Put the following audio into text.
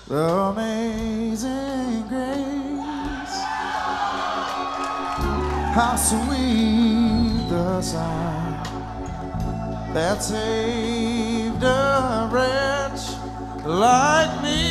Amazing grace, how sweet the sound that saved a wretch like me.